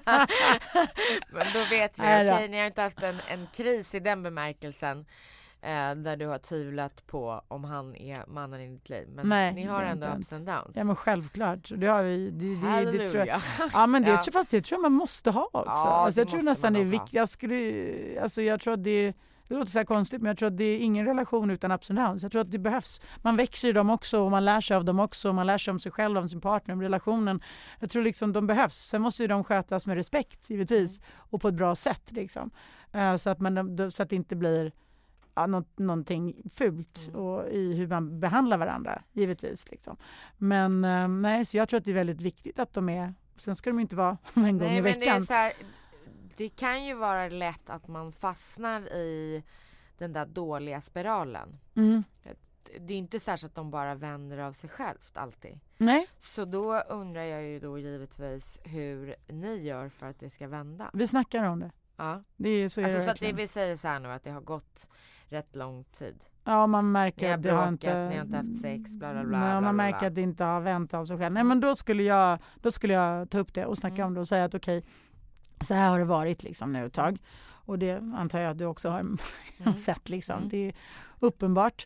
Men då vet vi, okej, okay, ni har inte haft en, en kris i den bemärkelsen. Eh, där du har tvivlat på om han är mannen i ditt liv. Men nej, ni har ändå ups and downs. Ja, men självklart. Det har vi, det, det, det tror jag. Ja, men det, ja. Fast det tror jag man måste ha också. Ja, alltså, jag tror nästan det är viktigt. Jag, skulle, alltså, jag tror att det, det låter så här konstigt, men jag tror att det är ingen relation utan ups and downs. Jag tror att det behövs. Man växer i dem också och man lär sig av dem också. Och man lär sig om sig själv, om sin partner, om relationen. Jag tror liksom de behövs. Sen måste ju de skötas med respekt, givetvis. Mm. Och på ett bra sätt. Liksom. Uh, så, att man, så att det inte blir... Ja, något, någonting fult mm. och i hur man behandlar varandra, givetvis. Liksom. Men eh, nej, så jag tror att det är väldigt viktigt att de är, sen ska de inte vara en gång nej, i veckan. Men det, är så här, det kan ju vara lätt att man fastnar i den där dåliga spiralen. Mm. Det är inte särskilt att de bara vänder av sig självt alltid. Nej. Så då undrar jag ju då givetvis hur ni gör för att det ska vända. Vi snackar om det. Ja. Det är så, är alltså, det så att det vill säga så här nu att det har gått rätt lång tid. Ja, man märker ni att det har inte... Ni har inte haft sex, bla bla bla. Nej, bla, man bla, märker bla. att det inte har vänt av sig själv. Nej, men då skulle jag, då skulle jag ta upp det och snacka mm. om det och säga att okej, så här har det varit liksom nu ett tag. Och det antar jag att du också har mm. sett liksom. Mm. Det är uppenbart.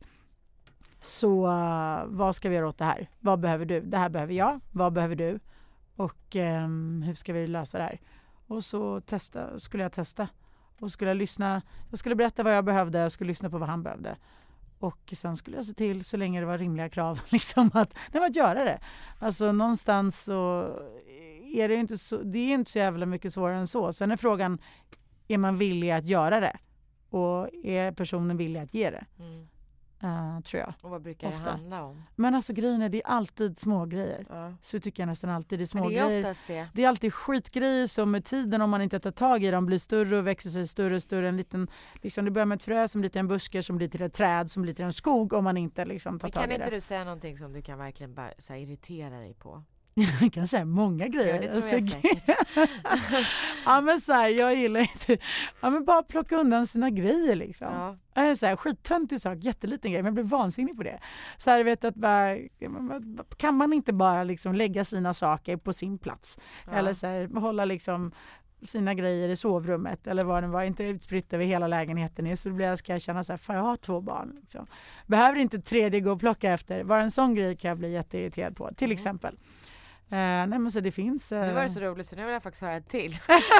Så uh, vad ska vi göra åt det här? Vad behöver du? Det här behöver jag. Vad behöver du? Och um, hur ska vi lösa det här? Och så testa, skulle jag testa. Och skulle jag lyssna, jag skulle berätta vad jag behövde, jag skulle lyssna på vad han behövde. Och sen skulle jag se till, så länge det var rimliga krav, liksom att, nej, att göra det. Alltså någonstans så är det inte så, det är inte så jävla mycket svårare än så. Sen är frågan, är man villig att göra det? Och är personen villig att ge det? Mm. Uh, tror jag. Och vad brukar ofta. Det handla om? Men alltså grejen är, det är alltid små grejer. Uh. Så tycker jag nästan alltid. Det är små Men det är grejer. Det. det är alltid skitgrejer som med tiden, om man inte tar tag i dem, blir större och växer sig större och större. En liten, liksom, det börjar med ett frö som blir till en buske, som blir till ett träd, som blir till en skog, om man inte liksom, tar Men tag i det. Kan inte du säga någonting som du kan verkligen bara, så här, irritera dig på? Jag kan säga många grejer. Ja, det tror jag säkert. Ja, men så här, jag gillar inte... Ja, men bara plocka undan sina grejer liksom. Ja. Så här, skittöntig sak, jätteliten grej, men jag blir vansinnig på det. Så här, vet att bara, kan man inte bara liksom lägga sina saker på sin plats? Ja. Eller så här, hålla liksom sina grejer i sovrummet eller vad det var, inte utspritt över hela lägenheten. Så blir jag, ska jag känna så här, fan, jag har två barn. Liksom. Behöver inte tredje gå och plocka efter. Bara en sån grej kan jag bli jätteirriterad på, till mm. exempel. Uh, nej, men så det finns... Uh... Nu var det så roligt, så nu vill jag faktiskt höra till.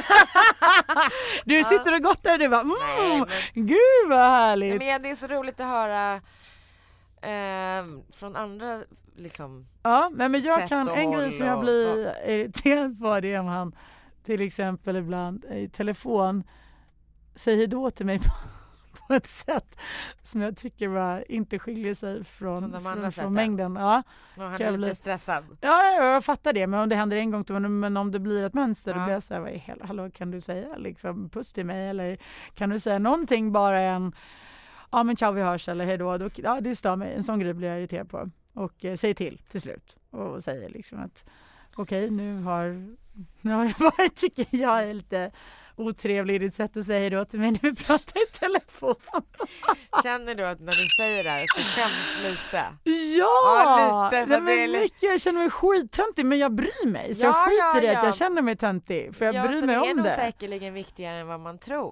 Du sitter och gottar och du bara, mm, nej, men... gud vad härligt. Nej, men ja, det är så roligt att höra uh, från andra liksom. Ja, nej, men jag kan, en grej som jag blir och... irriterad på, det är om han till exempel ibland i telefon säger då till mig på, på ett sätt som jag tycker var inte skiljer sig från, från, från mängden. Ja, och han är lite bli... stressad. Ja, jag, jag fattar det. Men om det händer en gång, då, men om det blir ett mönster, ja. Då blir jag så här, vad är hela, hallå, kan du säga liksom, puss till mig? Eller kan du säga någonting, bara en, ja men ciao, vi hörs, eller hej då. då ja, det stör mig. En sån grej blir jag irriterad på. Och eh, säger till till slut. Och säger liksom att okej, okay, nu har nu har det varit, tycker jag, är lite otrevligt i ditt sätt att säga då till mig när vi pratar i telefon. Känner du att när du säger det här att du skäms lite? Ja, ja lite, det men lite... mycket, jag känner mig skittöntig, men jag bryr mig. Så ja, jag skiter ja, i att ja. jag känner mig töntig, för jag ja, bryr mig om det. Ja, så det är nog säkerligen viktigare än vad man tror.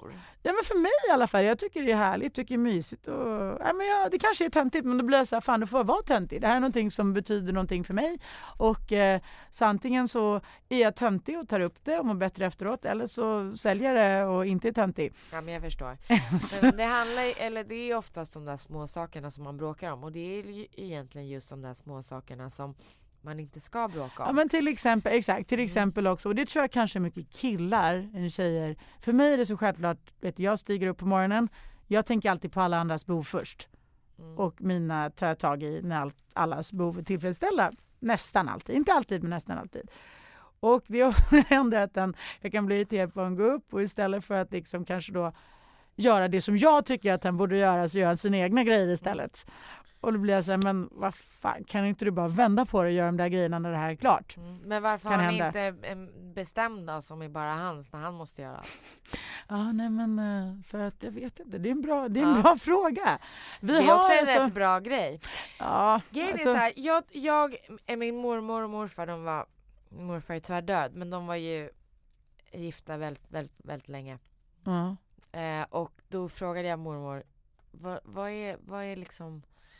Ja, men för mig i alla fall. Jag tycker det är härligt, tycker det är mysigt. Och, ja, men ja, det kanske är töntigt, men då blir jag så här, fan det får vara töntigt. Det här är någonting som betyder någonting för mig. Och eh, så antingen så är jag töntig och tar upp det och mår bättre efteråt. Eller så säljer det och inte är töntig. Ja, men jag förstår. Men det handlar, eller det är oftast de där små sakerna som man bråkar om. Och det är ju egentligen just de där små sakerna som man inte ska bråka om. Ja, men till exempel, exakt, till exempel också, och det tror jag kanske är mycket killar än tjejer. För mig är det så självklart, vet du, jag stiger upp på morgonen, jag tänker alltid på alla andras behov först. Mm. Och mina tar jag tag i när allt, allas behov är tillfredsställda. Nästan alltid, inte alltid men nästan alltid. Och det händer att den, jag kan bli irriterad på en gå upp och istället för att liksom kanske då göra det som jag tycker att han borde göra så gör han sina egna grejer istället. Och då blir jag så här, men vad fan, kan inte du bara vända på det och göra de där grejerna när det här är klart? Mm. Men varför kan har han hända. inte bestämd då, som är bara hans när han måste göra allt? Ja, nej men för att jag vet inte, det är en bra, det är en ja. bra fråga. Vi det är har också en alltså, rätt bra grej. Ja, Grejen alltså, är så här, jag, jag, min mormor och morfar, de var, morfar är tyvärr död, men de var ju gifta väldigt, väldigt, väldigt länge. Ja. Eh, och då frågade jag mormor, vad, vad, är, vad är liksom...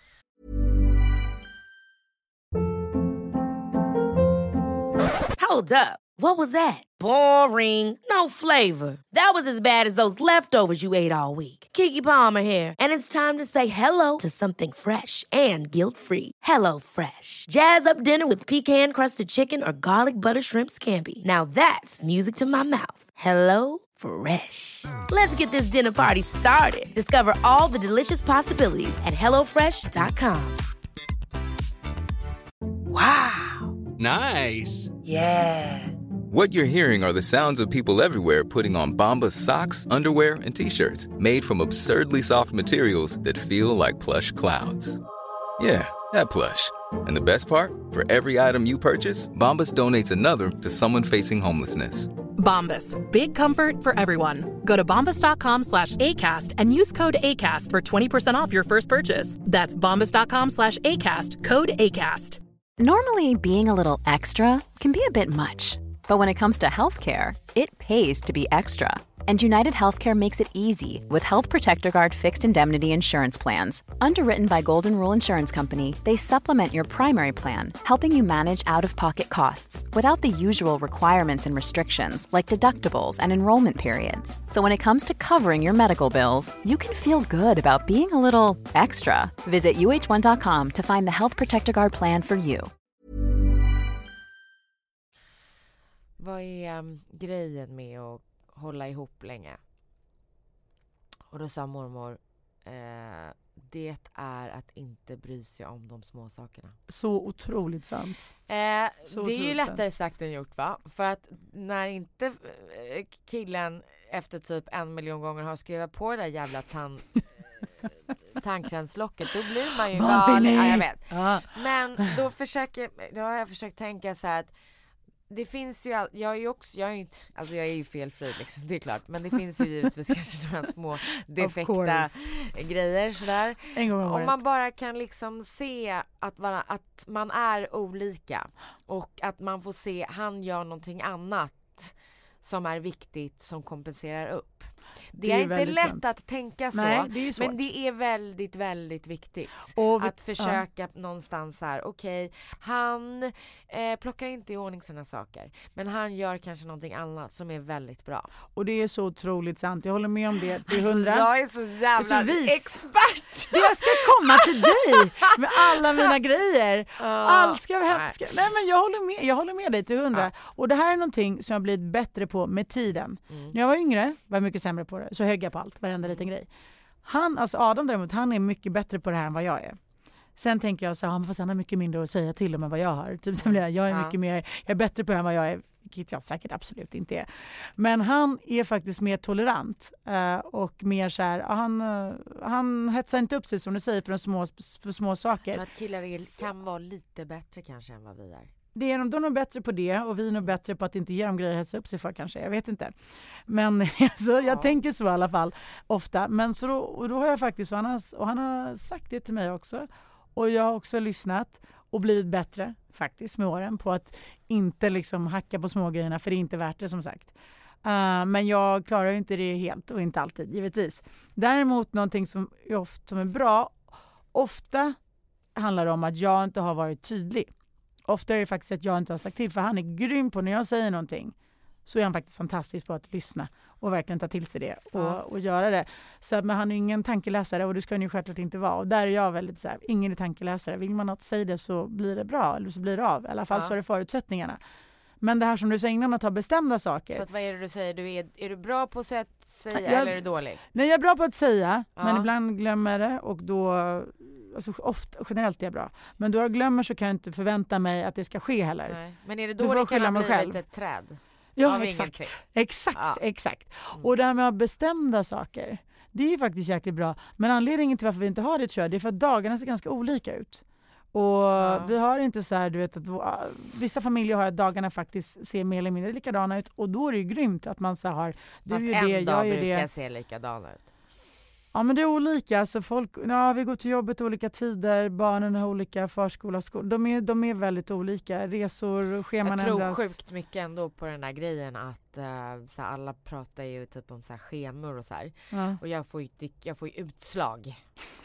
Hold up. What was that? Boring. No flavor. That was as bad as those leftovers you ate all week. Keke Palmer here, and it's time to say hello to something fresh and guilt-free. Hello Fresh. Jazz up dinner with pecan-crusted chicken or garlic butter shrimp scampi. Now that's music to my mouth. Hello Fresh. Let's get this dinner party started. Discover all the delicious possibilities at hello fresh dot com. Wow. Nice. Yeah. What you're hearing are the sounds of people everywhere putting on Bombas socks, underwear, and T-shirts made from absurdly soft materials that feel like plush clouds. Yeah, that plush. And the best part? For every item you purchase, Bombas donates another to someone facing homelessness. Bombas. Big comfort for everyone. Go to bombas.com slash ACAST and use code ACAST for twenty percent off your first purchase. That's bombas.com slash ACAST. Code ACAST. Normally, being a little extra can be a bit much. But when it comes to healthcare, it pays to be extra. And United Healthcare makes it easy with Health Protector Guard fixed indemnity insurance plans. Underwritten by Golden Rule Insurance Company, they supplement your primary plan, helping you manage out-of-pocket costs without the usual requirements and restrictions like deductibles and enrollment periods. So when it comes to covering your medical bills, you can feel good about being a little extra. Visit U H one dot com to find the Health Protector Guard plan for you. Vad är um, grejen med att hålla ihop länge? Och då sa mormor, eh, det är att inte bry sig om de små sakerna. Så otroligt sant. Eh, så det är ju lättare sant. sagt än gjort, va? För att när inte eh, killen efter typ en miljon gånger har skrivit på det där jävla tan tandkrämslocket, då blir man ju galen. Ja, jag vet. Ja. Men då försöker, då har jag försökt tänka så här att det finns ju all, jag är ju också jag är inte alltså jag är ju felfri liksom, det är klart, men det finns ju givetvis kanske några små defekta grejer så där. Om man bara kan liksom se att vara, att man är olika och att man får se han gör någonting annat som är viktigt som kompenserar upp. Det, det är, är inte lätt sant. Att tänka så. Nej, det är men det är väldigt, väldigt viktigt vi, att försöka ja. någonstans här, okej, okay, han eh, plockar inte i ordning sina saker, men han gör kanske någonting annat som är väldigt bra. Och det är så otroligt sant, jag håller med om det till hundra. Alltså, jag är så jävla är så expert. Jag ska komma till dig med alla mina grejer. Uh, Allt ska vara hemskt. Nej, men jag håller med, jag håller med dig till hundra. Uh. Och det här är någonting som jag blivit bättre på med tiden. Mm. När jag var yngre var jag mycket sämre på det. Så högg jag på allt, varenda liten grej. Han, alltså Adam däremot, han är mycket bättre på det här än vad jag är. Sen tänker jag så här, han får har mycket mindre att säga till om än vad jag har. Typ, jag är ja. mycket mer, jag är bättre på det här än vad jag är, vilket jag säkert absolut inte är. Men han är faktiskt mer tolerant uh, och mer så här, han, uh, han hetsar inte upp sig som du säger för, de små, för små saker. Så att killar är, kan vara lite bättre kanske än vad vi är. Det är de, de är nog bättre på det och vi är nog bättre på att inte ge dem grejer att hetsa upp sig för kanske, jag vet inte. Men alltså, jag ja. tänker så i alla fall ofta. Men så då, och då har jag faktiskt, och han, har, och han har sagt det till mig också. Och jag har också lyssnat och blivit bättre faktiskt med åren på att inte liksom hacka på små grejerna, för det är inte värt det som sagt. Uh, men jag klarar ju inte det helt och inte alltid, givetvis. Däremot någonting som är, ofta, som är bra, ofta handlar det om att jag inte har varit tydlig. Ofta är det faktiskt att jag inte har sagt till, för han är grym på när jag säger någonting. Så är han faktiskt fantastisk på att lyssna och verkligen ta till sig det och, ja. och göra det. Så, men han är ingen tankeläsare och det ska han ju självklart inte vara. Och där är jag väldigt så här, ingen är tankeläsare. Vill man något säga det så blir det bra eller så blir det av. I alla fall ja. så är det förutsättningarna. Men det här som du säger innan, att ta bestämda saker. Så att, vad är det du säger? Du är, är du bra på att säga jag, eller är du dålig? Nej, jag är bra på att säga, ja. men ibland glömmer det och då, alltså ofta, generellt är jag bra. Men då jag glömmer så kan jag inte förvänta mig att det ska ske heller. Nej. Men är det då det kan bli själv. Lite träd? Ja, exakt. Exakt, ja. exakt. Mm. Och det här med att bestämda saker, det är ju faktiskt jäkligt bra. Men anledningen till varför vi inte har det, tror jag, det är för att dagarna ser ganska olika ut. Och ja. vi har inte så här, du vet, att vissa familjer har att dagarna faktiskt ser mer eller mindre likadana ut. Och då är det ju grymt att man så har, du fast är en det, dag jag är brukar det. se likadana ut. Ja, men det är olika. Så folk, ja, vi går till jobbet olika tider, barnen har olika förskola, skola. De är, de är väldigt olika. Resor, scheman ändras. Jag tror ändras. sjukt mycket ändå på den där grejen att uh, så här, alla pratar ju typ om så här schemor och så här. Ja. Och jag får ju, jag får ju utslag.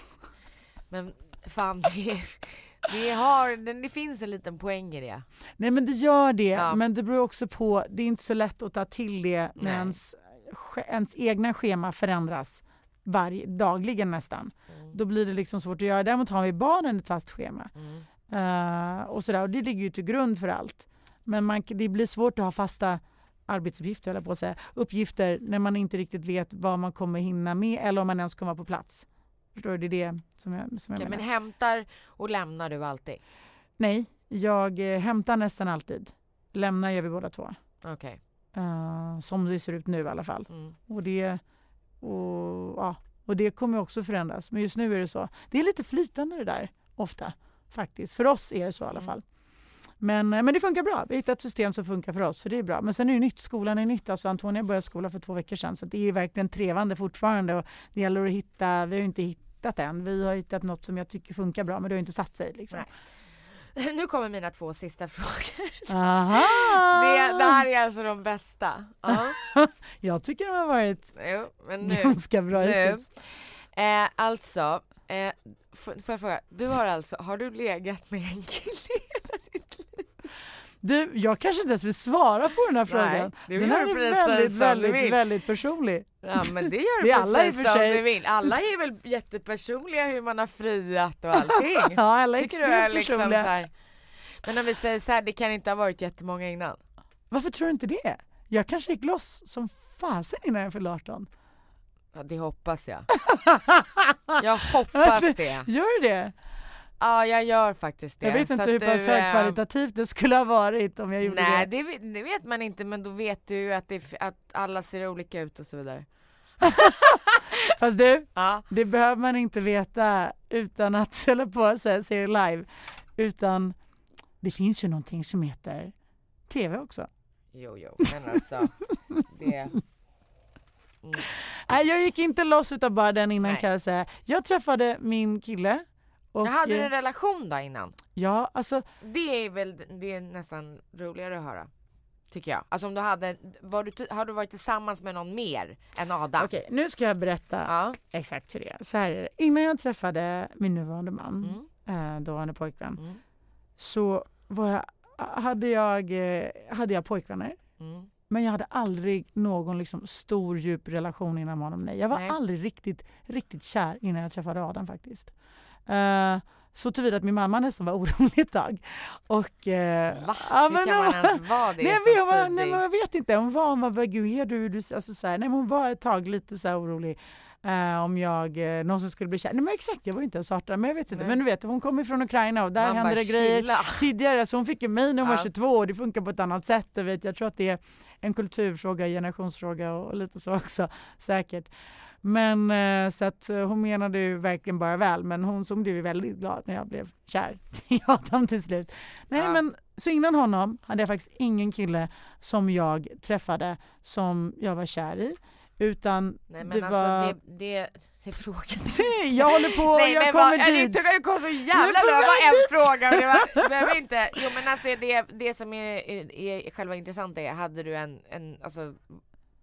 Men fan, det, det, har, det finns en liten poäng i det. Nej, men det gör det. Ja. Men det beror också på, det är inte så lätt att ta till det när ens, ens egna schema förändras. Varje, dagligen nästan. Mm. Då blir det liksom svårt att göra. Däremot har vi barnen ett fast schema. Mm. Uh, och, sådär, och det ligger ju till grund för allt. Men man, det blir svårt att ha fasta arbetsuppgifter, eller på att säga, uppgifter när man inte riktigt vet vad man kommer hinna med eller om man ens kommer vara på plats. Förstår du? Det är det som jag, som jag okay, menar. Men hämtar och lämnar du alltid? Nej, jag eh, hämtar nästan alltid. Lämnar gör vi båda två. Okej. Okay. Uh, som det ser ut nu i alla fall. Mm. Och det... Och, ja, och det kommer också förändras. Men just nu är det så. Det är lite flytande det där, ofta. Faktiskt. För oss är det så i alla fall. Men, men det funkar bra. Vi har hittat ett system som funkar för oss. Så det är bra. Men sen är det nytt. Skolan är nytt. Alltså Antonia började skola för två veckor sedan. Så det är verkligen trevande fortfarande. Och det gäller att hitta. Vi har ju inte hittat än. Vi har hittat något som jag tycker funkar bra. Men det har inte satt sig. Liksom. Nu kommer mina två sista frågor. Aha! Det, det här är alltså de bästa. Uh. Jag tycker de har varit jo, men nu, ganska bra nu. Eh, alltså, eh, får jag fråga, du har alltså, har du legat med en kille hela ditt liv? Du, jag kanske inte ens vill svara på den här frågan. Nej, den här är väldigt, väldigt, väldigt personlig. Ja, men det gör det du alla precis i för sig. som du vill. Alla är väl jättepersonliga hur man har friat och allting. Ja, alla är tycker du är liksom personliga. Så här, men om vi säger så här, det kan inte ha varit jättemånga innan. Varför tror du inte det? Jag kanske gick loss som fasen innan jag fyllde arton. Ja, det hoppas jag. Jag hoppas det. Gör du det? Ja, jag gör faktiskt det. Jag vet så inte hur pass du, högkvalitativt det skulle ha varit om jag gjorde nej, det. Nej, det, det vet man inte, men då vet du att, det, att alla ser olika ut och så vidare. Fast du, ja. det behöver man inte veta utan att ställa på sig se live. Utan det finns ju någonting som heter tv också. Jo, jo, men alltså det... Mm. Nej, jag gick inte loss utav bara den innan. Nej. Kan jag säga. Jag träffade min kille. Och, jag hade du en relation då innan? Ja, alltså... Det är väl det är nästan roligare att höra. Tycker jag. Alltså om du hade... Var du, har du varit tillsammans med någon mer än Adam? Okej, nu ska jag berätta ja. exakt hur det är. Så här är det. Innan jag träffade min nuvarande man, mm. då han är pojkvän, mm. så var jag, hade, jag, hade jag pojkvänner. Mm. Men jag hade aldrig någon liksom stor, djup relation innan honom. Nej. Jag var Nej. aldrig riktigt, riktigt kär innan jag träffade Adam faktiskt. Uh, så tillvida att min mamma nästan var orolig ett tag. Och, uh, Va? Ja, Hur kan man ens vara det nej, så var, nej, men jag vet inte. Hon var, hon var gud, är du, du alltså, så här, nej, men hon var ett tag lite så här orolig. Uh, om jag, uh, någon som skulle bli kär. Nej, men exakt, jag var inte ens arton, men jag vet inte. Nej. Men du vet, hon kom ifrån Ukraina och där man hände det grejer tidigare. Så hon fick ju mig när hon ja. var tjugotvå och det funkar på ett annat sätt. Jag, vet, jag tror att det är en kulturfråga, generationsfråga och, och lite så också, säkert. Men eh, så att hon menade ju verkligen bara väl, men hon som blev väldigt glad när jag blev kär i Adam till slut. Nej, ja. men så innan honom hade jag faktiskt ingen kille som jag träffade som jag var kär i, utan Nej, men det alltså, var... det, det, det är frågan. Nej, jag håller på, Nej, jag men kommer vad, dit. Det tog gå så jävla långt, det var en fråga. Det var, det var inte, jo men alltså det, det som är, är, är själva intressant är, hade du en, en alltså,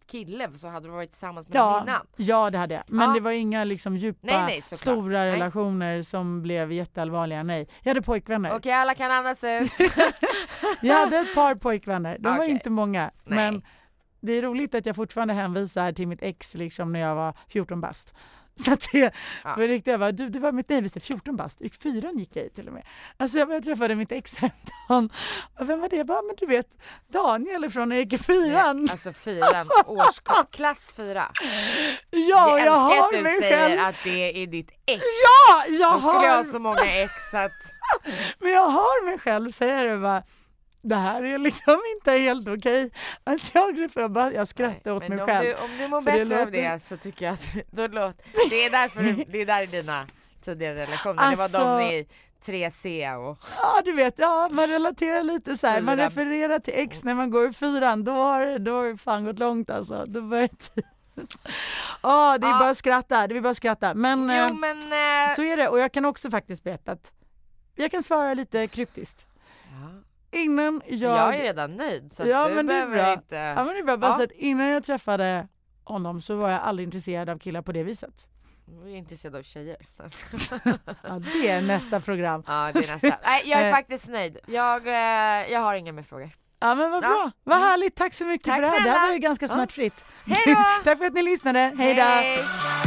kille så hade du varit tillsammans med ja, någon innan. Ja, det hade jag. Men ja. det var inga liksom djupa, nej, nej, stora nej. relationer som blev jätteallvarliga. Nej, jag hade pojkvänner. Okej, okay, alla kan andas ut. Jag hade ett par pojkvänner. De okay. var inte många. Nej. Men det är roligt att jag fortfarande hänvisar till mitt ex liksom när jag var fjorton bast. Så att det, ja. för riktigt, jag var, du, du var mitt, nej visst, fjorton bast, gick fyran gick jag i till och med. Alltså jag, jag träffade mitt ex häromdagen, och vem var det? Jag bara, men du vet, Daniel från när jag gick i fyran. Nej, alltså fyran, årskurs, klass fyra. Ja, jag, jag har att du mig säger själv. att det är ditt ex. Ja, jag Då skulle har... jag ha så många ex att... Men jag har mig själv, säger du bara. Det här är liksom inte helt okej. Att jag, jag, bara, jag skrattar Nej, åt mig om själv. Du, om du mår bättre låter... av det så tycker jag att då låter, det är därför du, det är där i dina tidigare relationer. Alltså... Det var de i tre C och... Ja, du vet, ja, man relaterar lite så här. Man refererar till ex när man går i fyran. Då har då har det fan gått långt alltså. Då börjar det... oh, det är ja. bara att skratta. Det är bara att skratta. Men, jo, men äh... så är det. Och jag kan också faktiskt berätta att jag kan svara lite kryptiskt. Ja. Innan jag... jag är redan nöjd så ja, att du men behöver det är bra. inte... Ja, men det är bra. Bara ja. så att innan jag träffade honom så var jag aldrig intresserad av killar på det viset. Jag är intresserad av tjejer. Ja, det är nästa program. Ja, det är nästa. Nej, jag är faktiskt nöjd. Jag, jag har inga mer frågor. Ja, men vad bra. Ja. Vad härligt. Tack så mycket Tack för det här. snälla. Det här var ju ganska smärtfritt. Ja. Hej då! Tack för att ni lyssnade. Hej då! Hej.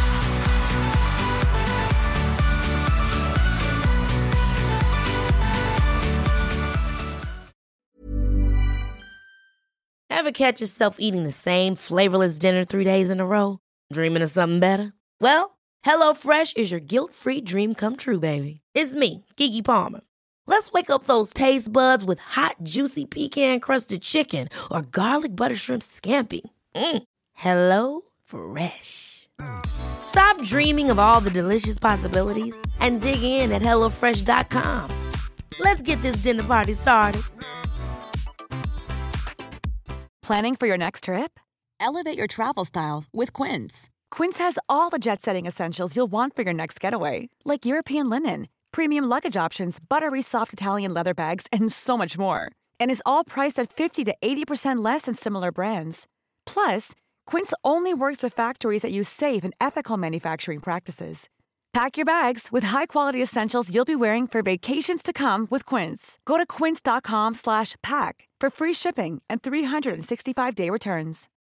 Ever catch yourself eating the same flavorless dinner three days in a row? Dreaming of something better? Well, HelloFresh is your guilt-free dream come true, baby. It's me, Keke Palmer. Let's wake up those taste buds with hot, juicy pecan-crusted chicken or garlic butter shrimp scampi. Mm. Hello Fresh. Stop dreaming of all the delicious possibilities and dig in at hello fresh dot com. Let's get this dinner party started. Planning for your next trip? Elevate your travel style with Quince. Quince has all the jet-setting essentials you'll want for your next getaway, like European linen, premium luggage options, buttery soft Italian leather bags, and so much more. And is all priced at fifty to eighty percent less than similar brands. Plus, Quince only works with factories that use safe and ethical manufacturing practices. Pack your bags with high-quality essentials you'll be wearing for vacations to come with Quince. Go to quince dot com slash pack for free shipping and three sixty-five day returns.